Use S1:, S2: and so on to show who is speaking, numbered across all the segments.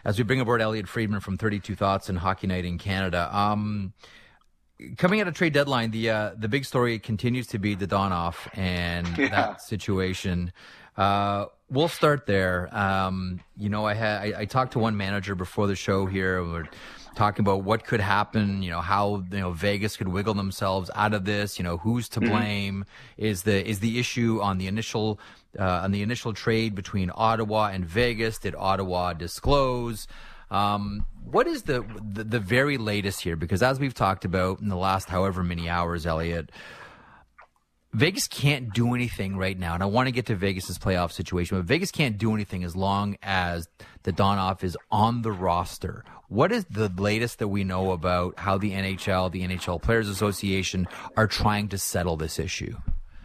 S1: as we bring aboard Elliot Friedman from 32 Thoughts and Hockey Night in Canada. Coming at a trade deadline, the big story continues to be Dadonov and that situation. We'll start there. I talked to one manager before the show here. We're talking about what could happen, how Vegas could wiggle themselves out of this, who's to blame. Is the issue on the initial trade between Ottawa and Vegas? Did Ottawa disclose? What is the very latest here? Because as we've talked about in the last however many hours, Elliot, Vegas can't do anything right now. And I want to get to Vegas's playoff situation, but Vegas can't do anything as long as Dadonov is on the roster. What is the latest that we know about how the NHL Players Association are trying to settle this issue?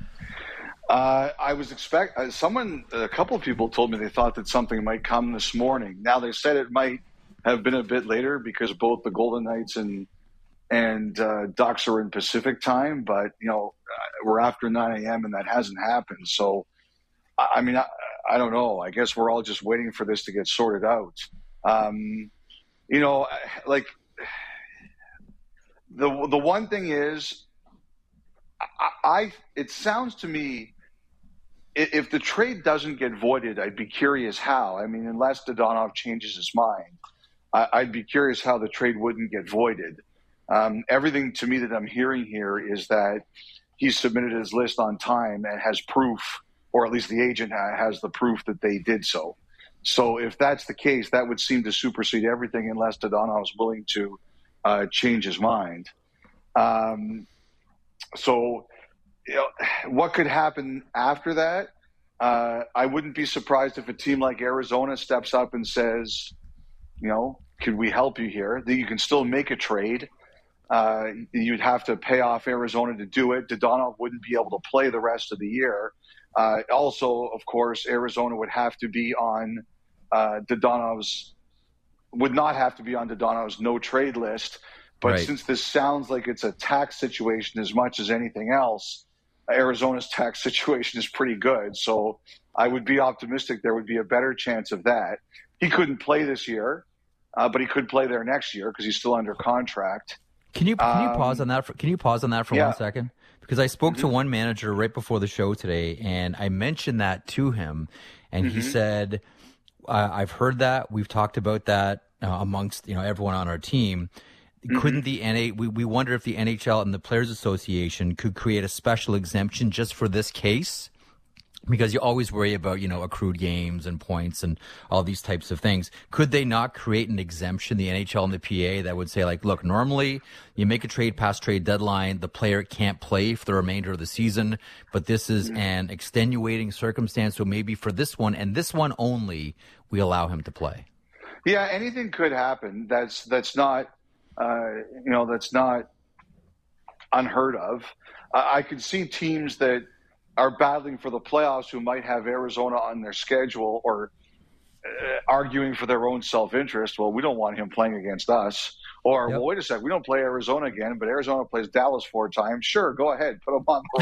S2: I was a couple of people told me they thought that something might come this morning. Now they said it might have been a bit later because both the Golden Knights and Ducks are in Pacific time, but we're after 9 a.m. and that hasn't happened. So, I don't know. I guess we're all just waiting for this to get sorted out. The one thing is, it sounds to me, if the trade doesn't get voided, I'd be curious how. Unless Dadonov changes his mind, I'd be curious how the trade wouldn't get voided. Everything to me that I'm hearing here is that he submitted his list on time and has proof, or at least the agent has the proof that they did so. So if that's the case, that would seem to supersede everything unless Dadonov is willing to change his mind. What could happen after that? I wouldn't be surprised if a team like Arizona steps up and says, could we help you here? That you can still make a trade. You'd have to pay off Arizona to do it. Dadonov wouldn't be able to play the rest of the year. Also, of course, Arizona would have to be on would not have to be on Dadonov's no trade list. But since this sounds like it's a tax situation as much as anything else, Arizona's tax situation is pretty good. So I would be optimistic there would be a better chance of that. He couldn't play this year, but he could play there next year because he's still under contract.
S1: Can you pause on that? Can you pause on that for 1 second? Because I spoke to one manager right before the show today, and I mentioned that to him, and he said, "I've heard that. We've talked about that amongst everyone on our team. Couldn't we wonder if the NHL and the Players Association could create a special exemption just for this case?" Because you always worry about, accrued games and points and all these types of things. Could they not create an exemption, the NHL and the PA, that would say, look, normally you make a trade past trade deadline, the player can't play for the remainder of the season, but this is an extenuating circumstance, so maybe for this one and this one only, we allow him to play.
S2: Yeah, anything could happen. That's not, that's not unheard of. I could see teams that are battling for the playoffs who might have Arizona on their schedule or arguing for their own self-interest. Well, we don't want him playing against us. Or, well, wait a sec, we don't play Arizona again, but Arizona plays Dallas 4 times. Sure, go ahead, put him on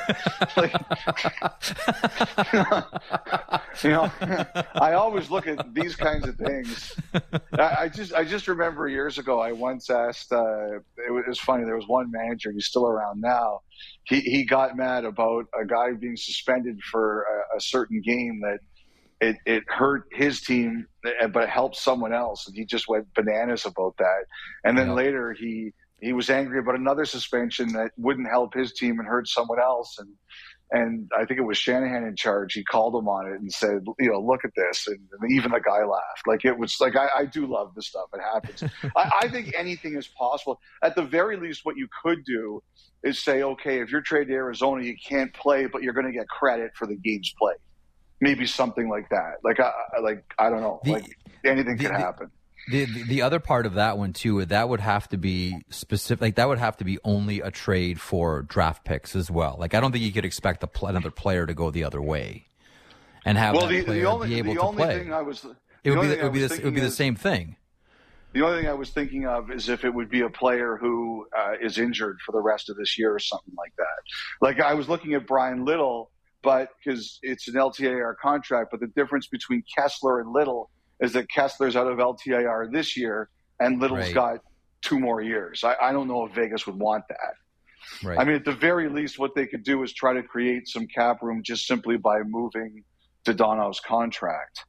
S2: the roster. I always look at these kinds of things. I just remember years ago, I once asked, it was funny, there was one manager, he's still around now, he got mad about a guy being suspended for a certain game that it hurt his team, but it helped someone else. And he just went bananas about that. And then later he was angry about another suspension that wouldn't help his team and hurt someone else. And I think it was Shanahan in charge. He called him on it and said, look at this. And even the guy laughed. It was I do love this stuff. It happens. I think anything is possible. At the very least, what you could do is say, okay, if you're traded to Arizona, you can't play, but you're going to get credit for the games played. Maybe something like that. I don't know. Anything could happen.
S1: The other part of that one too, that would have to be specific. That would have to be only a trade for draft picks as well. I don't think you could expect another player to go the other way and have that player be able to play. It would be the same thing.
S2: The only thing I was thinking of is if it would be a player who is injured for the rest of this year or something like that. I was looking at Brian Little, but because it's an LTIR contract, but the difference between Kessler and Little is that Kessler's out of LTIR this year and Little's got 2 more years. I don't know if Vegas would want that.
S1: Right.
S2: I mean, at the very least, what they could do is try to create some cap room just simply by moving Dodonov's contract.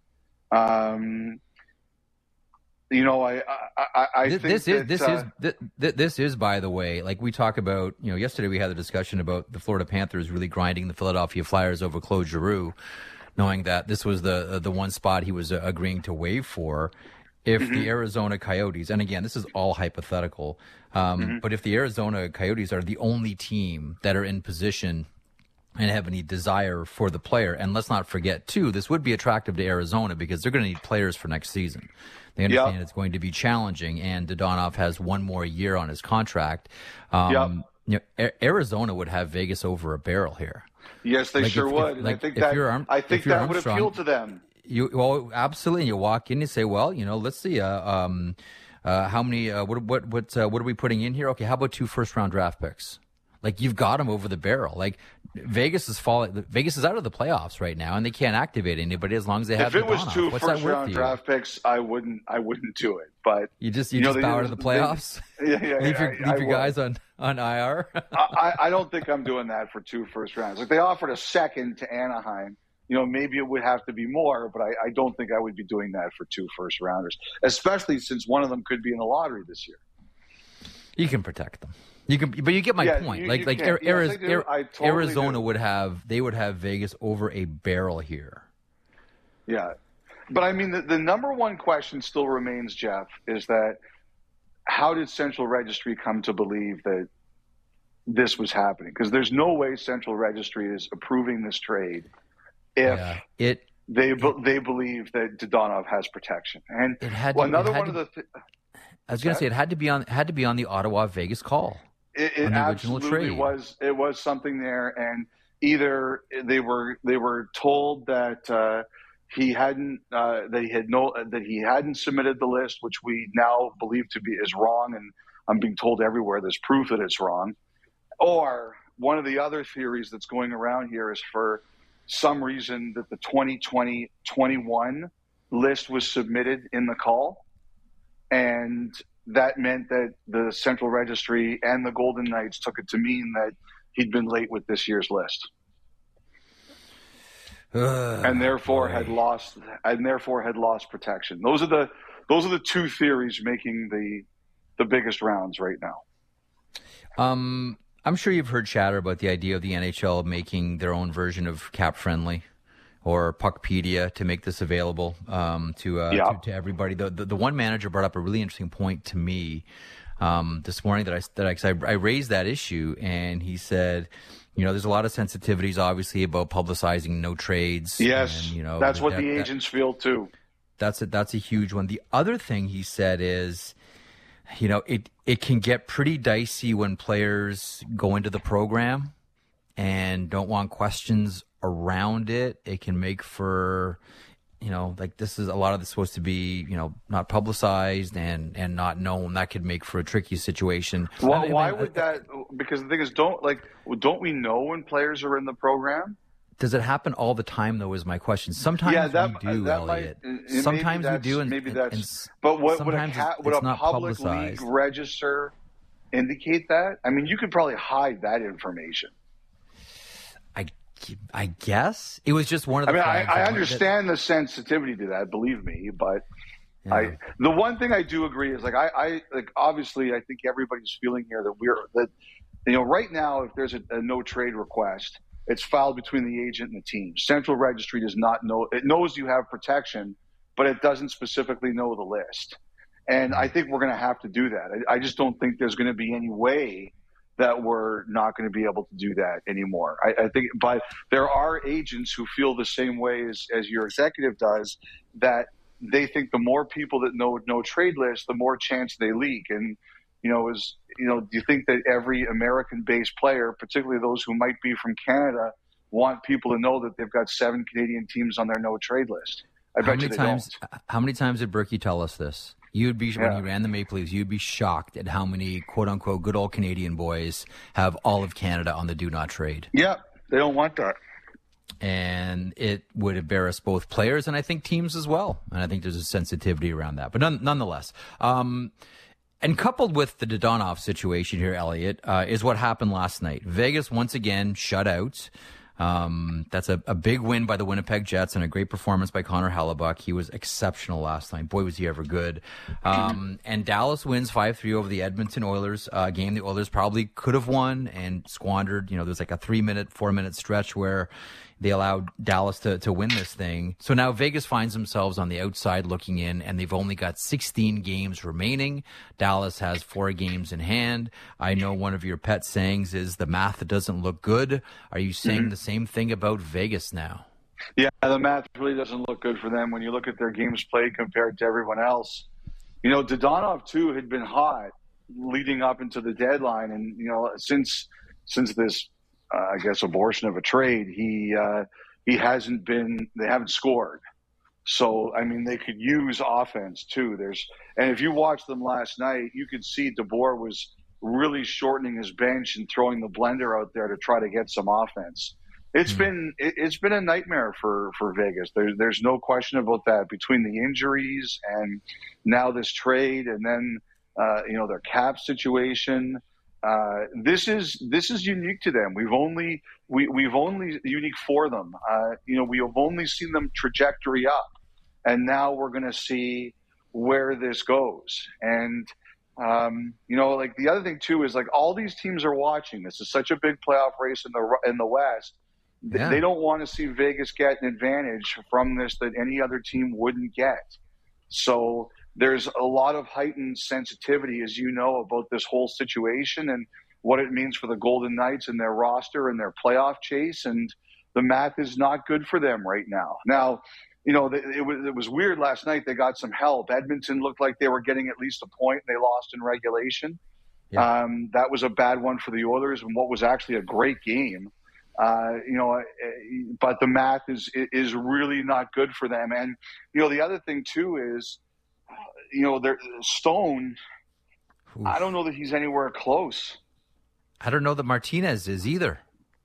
S1: This is, by the way, like we talk about, yesterday we had a discussion about the Florida Panthers really grinding the Philadelphia Flyers over Claude Giroux, knowing that this was the one spot he was agreeing to waive for. If the Arizona Coyotes, and again, this is all hypothetical, but if the Arizona Coyotes are the only team that are in position and have any desire for the player, and let's not forget, too, this would be attractive to Arizona because they're going to need players for next season. They understand it's going to be challenging, and Dodonov has 1 more year on his contract. Arizona would have Vegas over a barrel here.
S2: Yes, they would. And I think that would appeal to them.
S1: Absolutely. You walk in and say, well, let's see, how many? What are we putting in here? Okay, how about 2 first-round draft picks? Like, you've got them over the barrel. Like, Vegas is out of the playoffs right now, and they can't activate anybody as long as they have.
S2: If it was 2 first-round draft picks, I wouldn't do it. But
S1: you just bow out of the playoffs. Leave your guys on IR.
S2: I don't think I'm doing that for 2 first rounds. Like, they offered a second to Anaheim. Maybe it would have to be more, but I don't think I would be doing that for 2 first rounders, especially since one of them could be in the lottery this year.
S1: You can protect them. But you get my point. Arizona would have Vegas over a barrel here.
S2: Yeah, but I mean the number one question still remains, Jeff, is that how did Central Registry come to believe that this was happening? Because there's no way Central Registry is approving this trade if they believe that Dodonov has protection. And I was
S1: going to say it had to be on the Ottawa Vegas call.
S2: It absolutely was. It was something there, and either they were told that he hadn't submitted the list, which we now believe is wrong, and I'm being told everywhere there's proof that it's wrong. Or one of the other theories that's going around here is for some reason that the 2020-21 list was submitted in the call, and that meant that the Central Registry and the Golden Knights took it to mean that he'd been late with this year's list, and therefore had lost protection. Those are the 2 theories making the biggest rounds right now.
S1: I'm sure you've heard chatter about the idea of the NHL making their own version of Cap Friendly or Puckpedia to make this available to everybody. The one manager brought up a really interesting point to me this morning that I raised that issue, and he said, there's a lot of sensitivities obviously about publicizing no trades.
S2: Yes, and, that's what the agents feel too.
S1: That's a huge one. The other thing he said is, it can get pretty dicey when players go into the program and don't want questions around it. It can make for, this is a lot of this supposed to be, not publicized and not known. That could make for a tricky situation.
S2: Well, why would that? Because the thing is, don't we know when players are in the program?
S1: Does it happen all the time, though, is my question. Sometimes we do, Elliot. Sometimes we do.
S2: But would a public league register indicate that? I mean, you could probably hide that information.
S1: I guess it was just one of the.
S2: I understand the sensitivity to that. Believe me, but the one thing I do agree is obviously I think everybody's feeling here that right now if there's a no trade request, it's filed between the agent and the team. Central Registry does not know. It knows you have protection, but it doesn't specifically know the list. And I think we're going to have to do that. I just don't think there's going to be any way that we're not going to be able to do that anymore. I think, but there are agents who feel the same way as your executive does, that they think the more people that know no trade list, the more chance they leak. And, do you think that every American-based player, particularly those who might be from Canada, want people to know that they've got 7 Canadian teams on their no trade list?
S1: How many times did Berkey tell us this? When he ran the Maple Leafs, you'd be shocked at how many quote-unquote good old Canadian boys have all of Canada on the do not trade.
S2: Yeah, they don't want that.
S1: and it would embarrass both players and I think teams as well. And I think there's a sensitivity around that. But nonetheless, and coupled with the Dodonov situation here, Elliot, is what happened last night. Vegas once again shut out. That's a big win by the Winnipeg Jets and a great performance by Connor Hellebuck. He was exceptional last night. Boy, was he ever good. And Dallas wins 5-3 over the Edmonton Oilers, a game the Oilers probably could have won and squandered. There's like a 4-minute stretch where they allowed Dallas to win this thing. So now Vegas finds themselves on the outside looking in, and they've only got 16 games remaining. Dallas has 4 games in hand. I know one of your pet sayings is the math doesn't look good. Are you saying the same thing about Vegas now?
S2: Yeah, the math really doesn't look good for them when you look at their games played compared to everyone else. Dodonov, too, had been hot leading up into the deadline. And, since this I guess abortion of a trade, they haven't scored. So, I mean, they could use offense too. And if you watched them last night, you could see DeBoer was really shortening his bench and throwing the blender out there to try to get some offense. It's been a nightmare for Vegas. There's no question about that. Between the injuries and now this trade, and then their cap situation. This is unique to them. We've only unique for them. We have only seen them trajectory up, and now we're going to see where this goes. And like the other thing too is like all these teams are watching. This is such a big playoff race in the West. Yeah. They don't want to see Vegas get an advantage from this that any other team wouldn't get. So there's a lot of heightened sensitivity, as you know, about this whole situation and what it means for the Golden Knights and their roster and their playoff chase. And the math is not good for them right now. Now, it was weird last night. They got some help. Edmonton looked like they were getting at least a point. They lost in regulation. Yeah. That was a bad one for the Oilers and what was actually a great game. But the math is really not good for them. And, the other thing too is, Stone, oof. I don't know that he's anywhere close.
S1: I don't know that Martinez is either.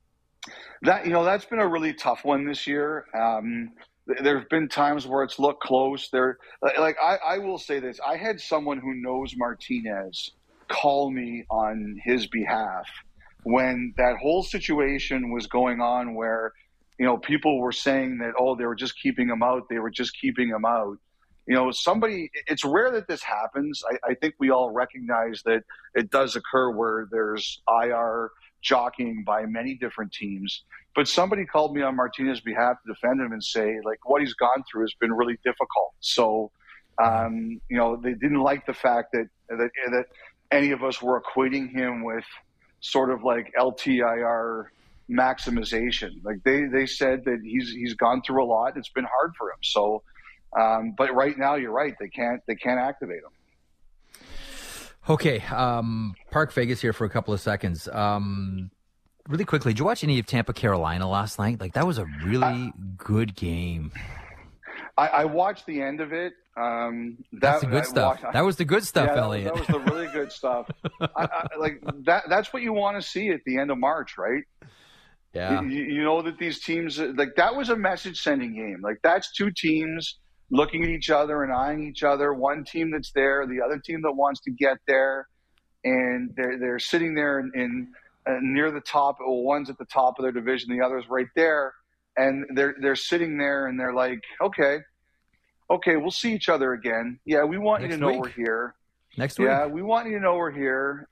S2: That's been a really tough one this year. There have been times where it's looked close. I will say this. I had someone who knows Martinez call me on his behalf when that whole situation was going on where, people were saying that, they were just keeping him out. They were just keeping him out. It's rare that this happens. I think we all recognize that it does occur where there's IR jockeying by many different teams. But somebody called me on Martinez's behalf to defend him and say, like, what he's gone through has been really difficult. So, they didn't like the fact that any of us were equating him with sort of like LTIR maximization. Like they said that he's gone through a lot. It's been hard for him. So, but right now, you're right. They can't activate him.
S1: Okay, Park Vegas here for a couple of seconds. Really quickly, did you watch any of Tampa, Carolina last night? Like that was a really good game.
S2: I watched the end of it.
S1: That's the good stuff. That was the good stuff, Elliot.
S2: That was the really good stuff. Like that. That's what you want to see at the end of March, right?
S1: Yeah.
S2: You know that these teams, like that was a message-sending game. Like that's two teams looking at each other and eyeing each other. One team that's there, the other team that wants to get there, and they're sitting there in near the top. Well, one's at the top of their division, the other's right there, and they're sitting there and they're like, okay, we'll see each other again. Yeah, we want you to know we're here.
S1: Next week.
S2: Yeah, we want you to know we're here.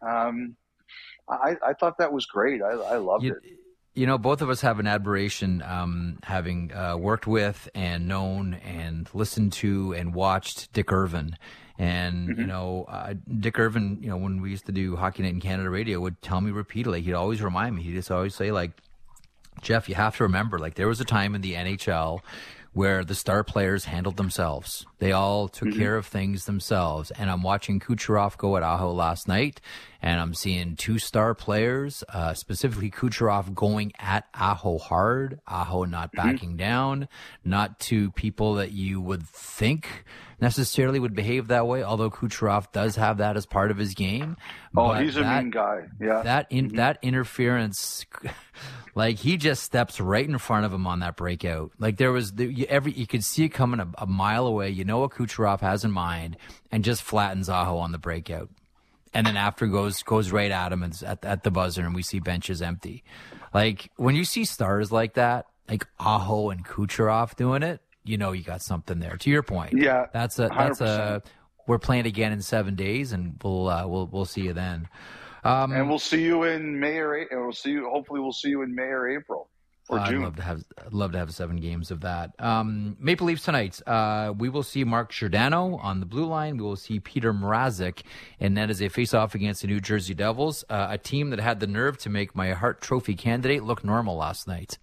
S2: I thought that was great. I loved it.
S1: Both of us have an admiration, having worked with and known and listened to and watched Dick Irvin. And, Dick Irvin, when we used to do Hockey Night in Canada radio, would tell me repeatedly, he'd always remind me, he'd just always say, like, Jeff, you have to remember, like, there was a time in the NHL where the star players handled themselves. They all took care of things themselves. And I'm watching Kucherov go at Aho last night, and I'm seeing 2-star players, specifically Kucherov, going at Aho hard, Aho not backing down, not to people that you would think necessarily would behave that way, although Kucherov does have that as part of his game.
S2: Oh, he's a mean guy. Yeah.
S1: That interference, like, he just steps right in front of him on that breakout. Like, you could see it coming a mile away. You know what Kucherov has in mind, and just flattens Aho on the breakout. And then after goes right at him at the buzzer, and we see benches empty. Like, when you see stars like that, like Aho and Kucherov doing it, you know you got something there. To your point,
S2: yeah,
S1: that's a. We're playing again in 7 days, and we'll see you then.
S2: And we'll see you in May or April. Hopefully, we'll see you in May or April or June.
S1: I'd love to have 7 games of that. Maple Leafs tonight. We will see Mark Giordano on the blue line. We will see Peter Mrazek, and that is a face-off against the New Jersey Devils, a team that had the nerve to make my Hart Trophy candidate look normal last night.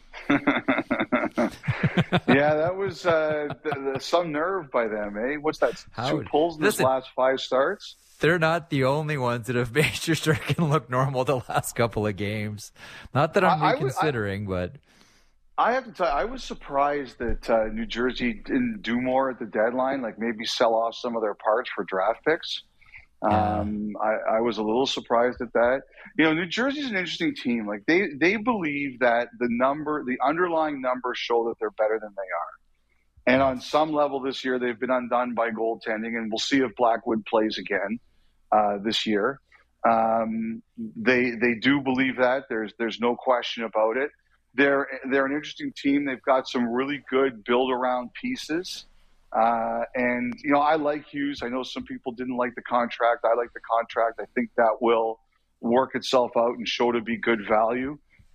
S2: Yeah, that was some nerve by them, eh? What's that? 2 pulls in the last 5 starts?
S1: They're not the only ones that have made Shesterkin look normal the last couple of games. Not that I'm reconsidering, but
S2: I have to tell you, I was surprised that New Jersey didn't do more at the deadline, like maybe sell off some of their parts for draft picks. I was a little surprised at that. You know, New Jersey's an interesting team. Like they believe that the underlying numbers show that they're better than they are. And on some level this year, they've been undone by goaltending, and we'll see if Blackwood plays again this year. They do believe that. There's no question about it. They're an interesting team. They've got some really good build-around pieces. And, you know, I like Hughes. I know some people didn't like the contract. I like the contract. I think that will work itself out and show to be good value.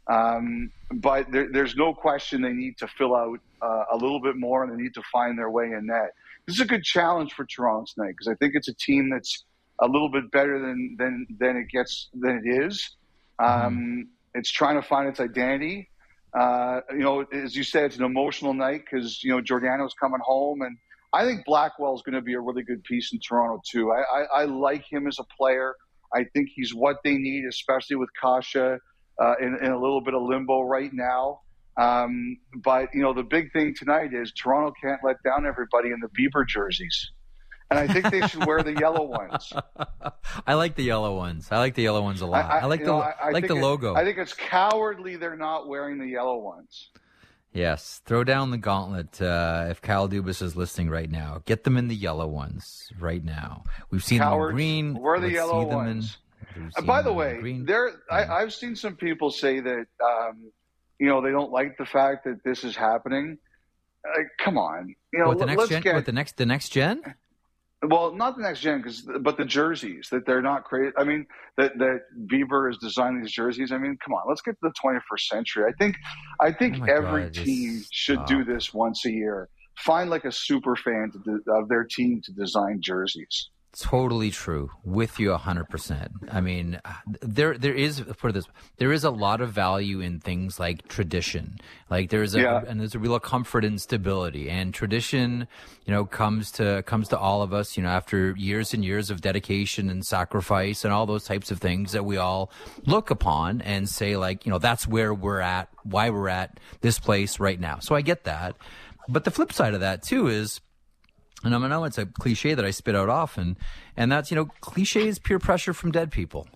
S2: But there's no question they need to fill out a little bit more, and they need to find their way in net. This is a good challenge for Toronto tonight, because I think it's a team that's a little bit better than it is. It's trying to find its identity. You know, as you said, it's an emotional night because, you know, Giordano's coming home, and I think Blackwell's going to be a really good piece in Toronto too. I like him as a player. I think he's what they need, especially with Kasha in a little bit of limbo right now. But, you know, the big thing tonight is Toronto can't let down everybody in the Bieber jerseys. And I think they should wear the yellow ones.
S1: I like the yellow ones. I like the yellow ones a lot. I like the logo.
S2: I think it's cowardly they're not wearing the yellow ones.
S1: Yes. Throw down the gauntlet if Kyle Dubas is listening right now. Get them in the yellow ones right now. We've seen them in green.
S2: Wear the yellow ones. By the way, I've seen some people say that, you know, they don't like the fact that this is happening. Come on. You know,
S1: the next gen?
S2: Well, not the next gen, but the jerseys, that they're not crazy. I mean, that Bieber is designing these jerseys. I mean, come on, let's get to the 21st century. I think every team should do this once a year. Find like a super fan of their team to design jerseys.
S1: Totally true. With you 100%. I mean, there is a lot of value in things like tradition. Like there's a real comfort in stability, and tradition, you know, comes to all of us, you know, after years and years of dedication and sacrifice and all those types of things that we all look upon and say, like, you know, that's where we're at, why we're at this place right now. So I get that. But the flip side of that too is, and I know it's a cliche that I spit out often, and that's, you know, cliche is peer pressure from dead people.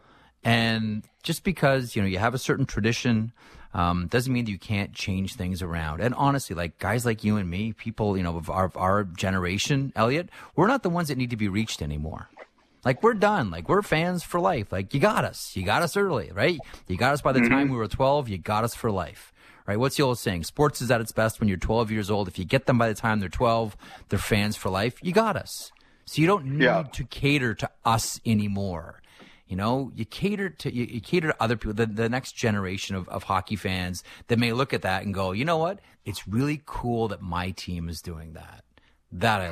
S1: And just because, you know, you have a certain tradition doesn't mean that you can't change things around. And honestly, like guys like you and me, people, you know, of our generation, Elliot, we're not the ones that need to be reached anymore. Like, we're done. Like, we're fans for life. Like, you got us. You got us early, right? You got us by the time we were 12. You got us for life. Right? What's the old saying? Sports is at its best when you're 12 years old. If you get them by the time they're 12, they're fans for life. You got us. So you don't need to cater to us anymore. You know, you cater to other people, the next generation of hockey fans that may look at that and go, you know what? It's really cool that my team is doing that. That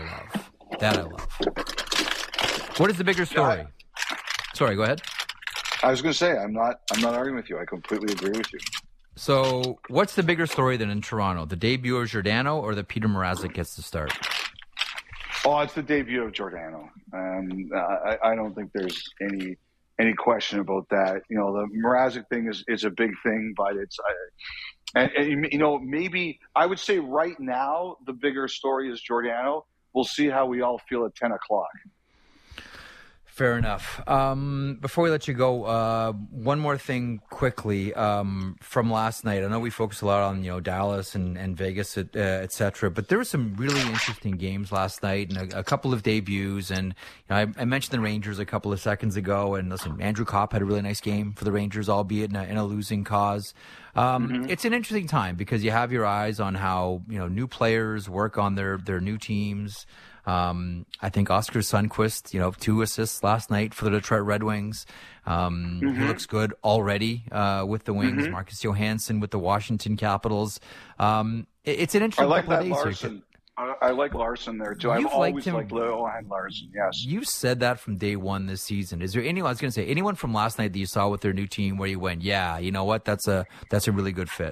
S1: I love. What is the bigger story? Sorry, go ahead.
S2: I was going to say, I'm not arguing with you. I completely agree with you.
S1: So what's the bigger story than in Toronto? The debut of Giordano or that Peter Mrazek gets to start? Oh,
S2: it's the debut of Giordano. I don't think there's any question about that. You know, the Mrazek thing is a big thing, but it's and you know, maybe I would say right now the bigger story is Giordano. We'll see how we all feel at 10 o'clock.
S1: Fair enough. Before we let you go, one more thing quickly from last night. I know we focused a lot on Dallas and Vegas, et cetera, but there were some really interesting games last night and a couple of debuts. And I mentioned the Rangers a couple of seconds ago. And listen, Andrew Kopp had a really nice game for the Rangers, albeit in a losing cause. It's an interesting time because you have your eyes on how new players work on their new teams. I think Oscar Sundqvist, 2 assists last night for the Detroit Red Wings. He looks good already with the Wings. Marcus Johansson with the Washington Capitals. It's an interesting couple of days.
S2: Larson. I like Larson there too. I've always liked Johan Larson. Yes,
S1: you said that from day one this season. Is there anyone? I was going to say anyone from last night that you saw with their new team where you went, yeah, you know what? That's a really good fit.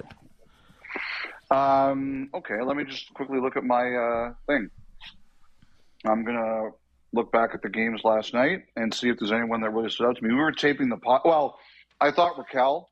S2: Okay, let me just quickly look at my thing. I'm going to look back at the games last night and see if there's anyone that really stood out to me. We were taping the pot. Well, I thought Raquel.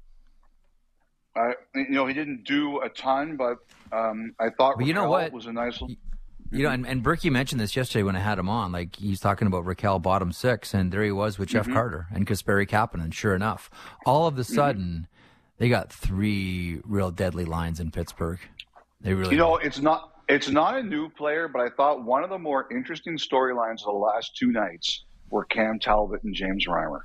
S2: He didn't do a ton, but I thought Raquel was a nice.
S1: And Berkey mentioned this yesterday when I had him on. Like, he's talking about Raquel bottom 6, and there he was with Jeff Carter and Kasperi Kapanen. Sure enough, all of a sudden, they got 3 real deadly lines in Pittsburgh. They really.
S2: It's not a new player, but I thought one of the more interesting storylines of the last 2 nights were Cam Talbot and James Reimer.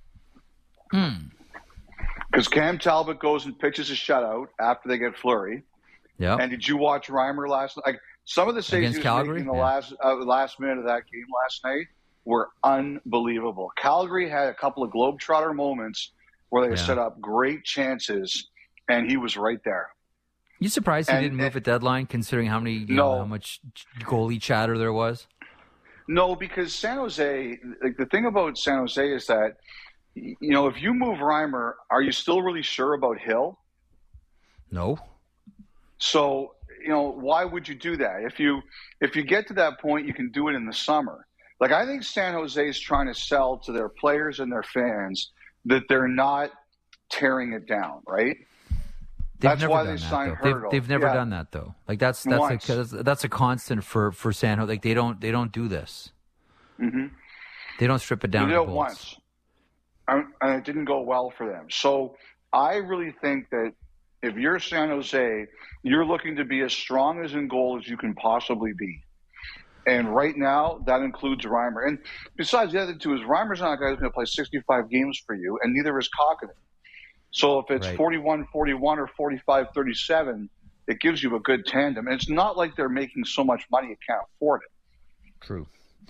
S2: Because Cam Talbot goes and pitches a shutout after they get Fleury.
S1: Yeah.
S2: And did you watch Reimer last night? Like, some of the saves he was making in the last minute of that game last night were unbelievable. Calgary had a couple of Globetrotter moments where they set up great chances, and he was right there.
S1: You surprised he didn't move at deadline, considering how much goalie chatter there was?
S2: No, because San Jose, like, the thing about San Jose is that, if you move Reimer, are you still really sure about Hill?
S1: No.
S2: So, why would you do that? If you get to that point, you can do it in the summer. Like, I think San Jose is trying to sell to their players and their fans that they're not tearing it down, right? That's why they signed Hurdle.
S1: They've never done that, though. Like, that's a constant for San Jose. Like, they don't do this. They don't strip it down.
S2: They did it once, and it didn't go well for them. So I really think that if you're San Jose, you're looking to be as strong as in goal as you can possibly be. And right now, that includes Reimer. And besides, the other two is Reimer's not a guy who's going to play 65 games for you, and neither is Kokkinen. So if it's 41-41 or 45-37, it gives you a good tandem. And it's not like they're making so much money you can't afford it.
S1: True.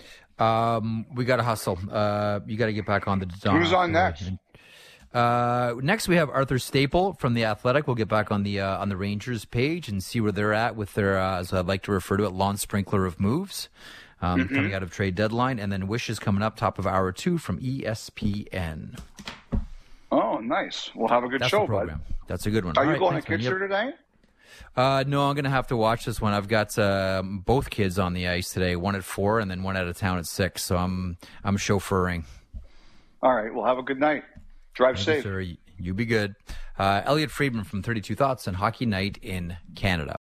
S1: We got to hustle. You got to get back on the Don.
S2: Who's on next?
S1: Next, we have Arthur Staple from The Athletic. We'll get back on the Rangers page and see where they're at with their, as I'd like to refer to it, lawn sprinkler of moves coming out of trade deadline. And then Wish is coming up, top of hour 2 from ESPN.
S2: Oh, nice. We'll have a good show, bud.
S1: That's a good one.
S2: Are you going to Kitchener today?
S1: No, I'm going to have to watch this one. I've got both kids on the ice today, one at 4 and then one out of town at 6. So I'm chauffeuring.
S2: All right. Well, have a good night. Drive safe.
S1: You, sir. You be good. Elliot Friedman from 32 Thoughts and Hockey Night in Canada.